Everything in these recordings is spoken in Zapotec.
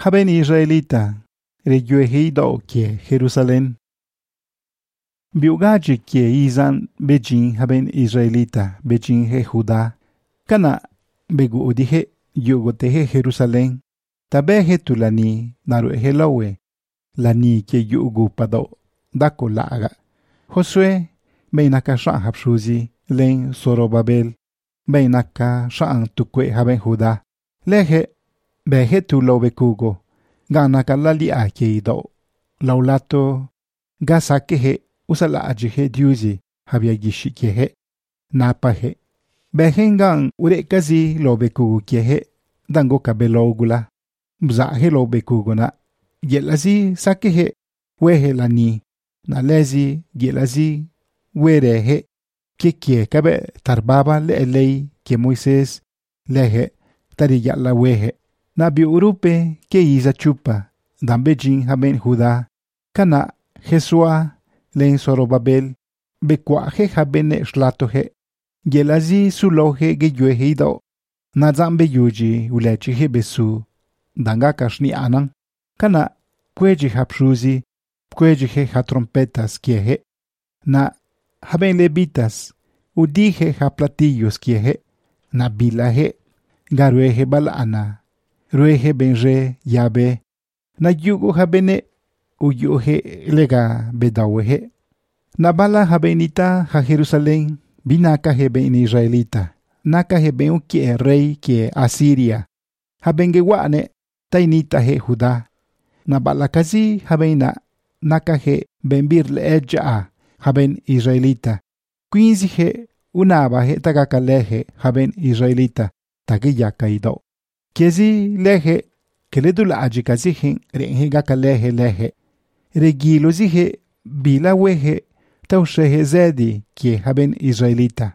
haben Israelita rejuehi do kie Jerusalén. Biugaji kie izan bejin haben Israelita bejin he Judá. Kana begu odihe yugotehe Jerusalén. Tabehe tulani naruehe lawe. Lani kie yugu pado dako laga. Josué beinaka shan hapshuzi len Zorobabel. Beinaka shan tukwe haben Judá. Lehe behe tu lo bekugo. Ganaka lali ake ido. Laulato gasakehe usala ajihe diuzi habia gishikehe. Napahe. Behengan urekazi lo bekugo kiehe. Dango kabelogula. Bzahe lo bekugo na. Yelazi sakehe. Wehe lani. Na lezi yelazi werehe. Kie kabe tarbaba le lei ke Moisés lehe. Tariyala wehe. Na biurupe ke iza chupa. Dambejin haben Judá. Kana Jesua len Zorobabel. Bekwaje habene shlatohe. Yelazi sulohe gejuehe ido. Na zambe yuji ulechihe besu. Danga kashni anan. Kana kweji hapshuzi. Kwejihe ha trompetas kiehe. Na haben levitas. Udije ha platillos kiehe. Na bilahe. Garuehe balana. Ruehe benje yabe. Na yugo habene. Uyuhe lega bedawehe. Na bala habenita ha Jerusalén. Binaka heben Israelita. Naka heben ukie rey kie Asiria. Habenge wane tainita he Judá. Na bala kazi habena. Naka he benbir leeja haben Israelita. Quinzi he unaba he tagakalehe haben Israelita. Tagiya kaido. Kiezi lehe keledula ajikazihin renhe gakalehe lehe. Regilo zihe bila wehe taushehe zedi kie haben Israelita.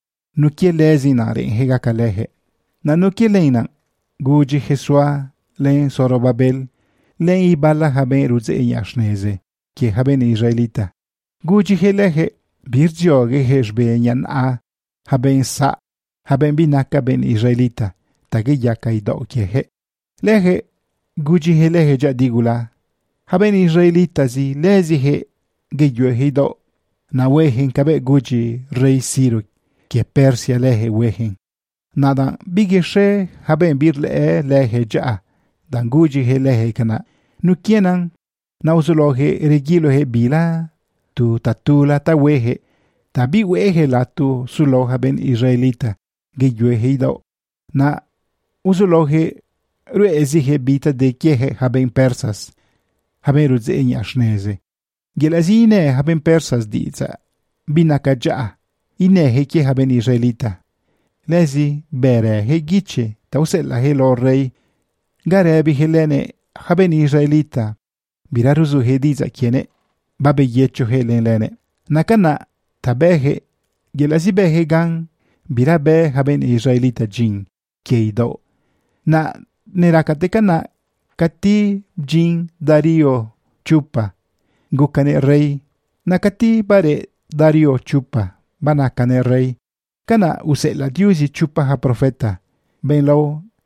Nukie lezina renhe gakalehe. Na nukie leina guji Jesua len Zorobabel len ibala haben ruze yashneze kie haben Israelita. Guji helehe birjoge heshbenyan a haben sa haben binaka ben Israelita. Tagiya kaido kiehe. Lehe guji helehe jadigula. Haben Israelita zi lezihe gejuehido. Na wehen kabe guji rey Ciro kie Persia lehe wehen. Nada bigeshe haben birle lehe ja. Dan guji helehe kana. Nukienan na usulohe regilohe bila. Tu tatula ta wehe. Tabi wehe latu sulo haben Israelita gejuehido. Na usulohe ruezihe bita de kiehe haben persas. Haben ruze yashneze. Gelazine haben persas diza. Binaka ja. Inehe kie haben Israelita. Lezi bere he giche. Tausela he lo rey. Garebi helene haben Israelita. Biraruzu he diza kiene. Babe yecho he lene. Nakana tabehe. Gelazi behe gang. Birabe haben Israelita jin. Keido. Na nerakateka na kati jin Dario chupa. Gukane rey. Na kati bare Dario chupa. Banakane rey. Kana usela diusi chupa ha profeta. Benlo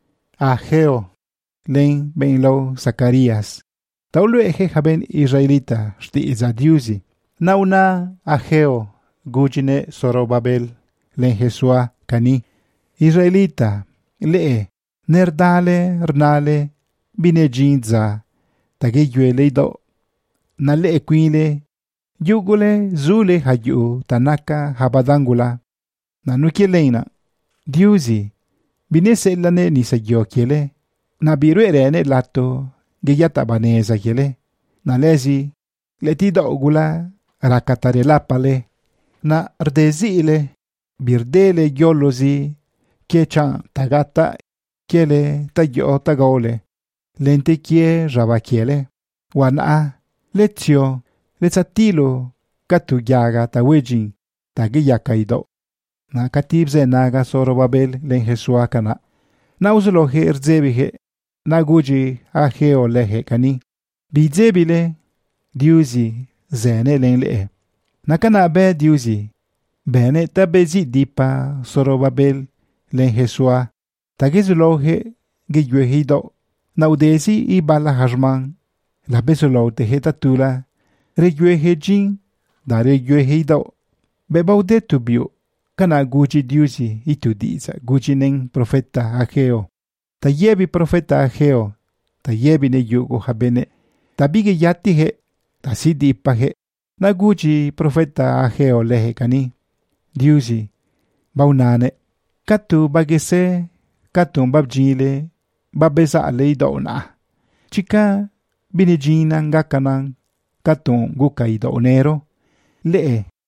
Ageo. Len benlo Zacarías. Taulu eje haben Israelita. Shti iza diusi. Na una Ageo. Gujine Zorobabel. Len Jesua kani. Israelita. Lee. Nerdale rnale. Binejinza. Tagejuele do. Na lee quile. Yugule zule hayu tanaka habadangula. Na nukieleina. Diusi. Bineselane nisagyo kiele. Na biruerene lato. Geyata baneza kiele. Na lezi. Letida ogula. Rakatare lapale. Na rdezile. Birdele yolozi. Kiechan tagata. Kiele tayo tagaole. Lente kie rabakiele. Wana. Lezio. Lezatilo. Katu yaga tawejin. Tagiya kaido. Na katibze naga Zorobabel len Jesua kana. Na uzulohe erzebihe. Na guji Ageo lehe kani. Bizebile. Diuzi. Zene len lee. Na kana be diuzi. Bene tabezi dipa Zorobabel len Jesua. Tagizulohe gejuehido. na udesi i bala hajman la besolo te hetatula reyue hejin da reyue heido be baude tubio kana guji diusi itudiza guji nen profeta Ageo ta yebi profeta Ageo ta yebi ne yugo habene ta bige yati he ta sidi pahe na guji profeta Ageo lehe kani diusi baunane katu bagese katu babjile babesa leido na chika binijina ngakanan katu gukaido nero le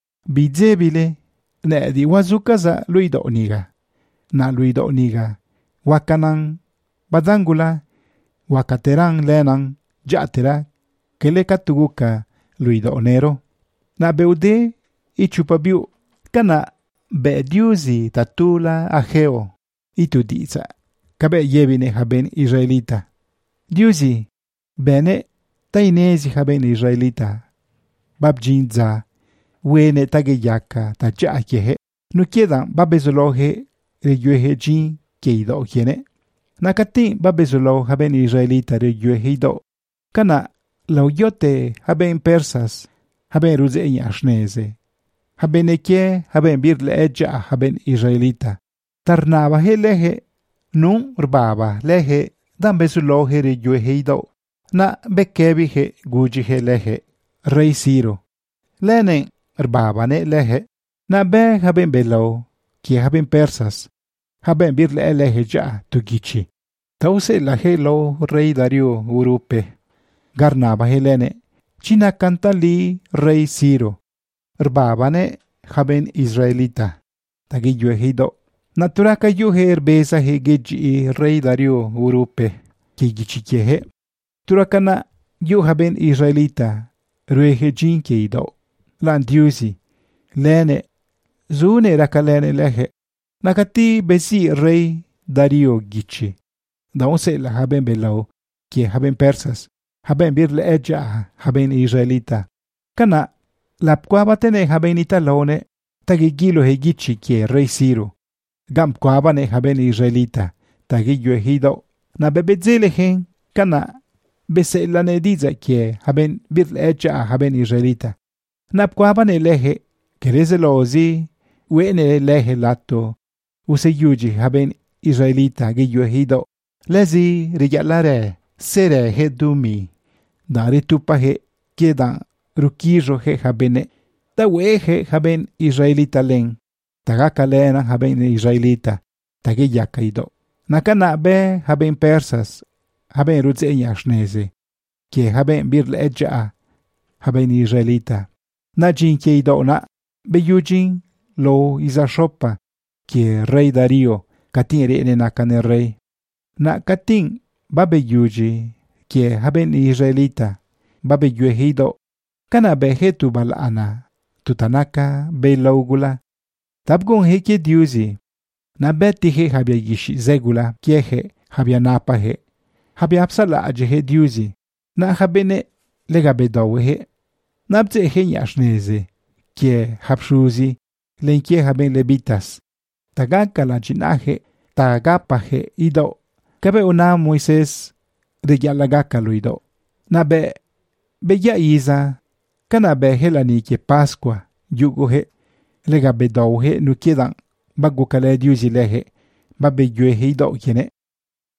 bizebile ne di wazukaza luido niga na luido niga wakanan badangula wakateran lenan jatera kele katuguka luido nero na beude ichupabiu kana be diusi tatula Ageo itudiza kabe yebine haben Israelita diusi bene tainezi haben Israelita babjinza wene tageyaka tajakehe nukedan babezolohe reyuehe jin keido kiene nakati babezolo haben Israelita reyuehe do kana lauyote haben persas haben ruzeña ashneze haben eke haben birle eja haben Israelita tarnaba lehe nun rbaba lehe dan bezulohe reyuehe do na bekebihe gujihe lehe rey Ciro lenen rbabane lehe na be haben belo ki haben persas haben birle lehe ja tugichi tause la helo rey Dario urupe garnaba helene china kantali rey Ciro rbabane haben Israelita tagiyue hido naturaka yuhe erbesa hegeji rey Dario urupe kigichikehe turakana yu haben Israelita ruehe jinkeido lan diusi lene zune rakalene lehe nakati besi rey Dario gichi daunse la haben belau ki haben persas haben birle eja haben Israelita kana lapquabatene haben italone tagigilo hegichi ki rey Ciro gamquabane haben Israelita tagillo ejido na bebezelehen kana bese la nediza ki haben birle eja haben Israelita napquabane lehe kerezelozi wene lehe lato useyuji haben Israelita gillo ejido lezi rigalare sere hedumi dari tupahe kedan rukijo he habene tawehe haben Israelita len tagakalena haben Israelita tagiyakaido nakana be haben persas haben ruzeña ashneze ki haben birle eja haben Israelita na jinkeido na beyujin lo izashopa ki rey Dario katin rene nakane rey na katin babeyuji ki haben Israelita babeyuehido kana behetu balana tutanaka belaugula tabgon heke diusi na betihe habia yishi zegula kiehe habia napahe habia apsala ajehe diusi na habene legabedowehe nabze henyashneze kie habshuzi lenkie haben levitas tagaka la jinaje tagapahe ido kabe una Moises de yalagaka luido na beya iza kana be helani ke Pascua yugohe lega bedauhe nukedan bagukale diusi lehe babeyuehe ido kene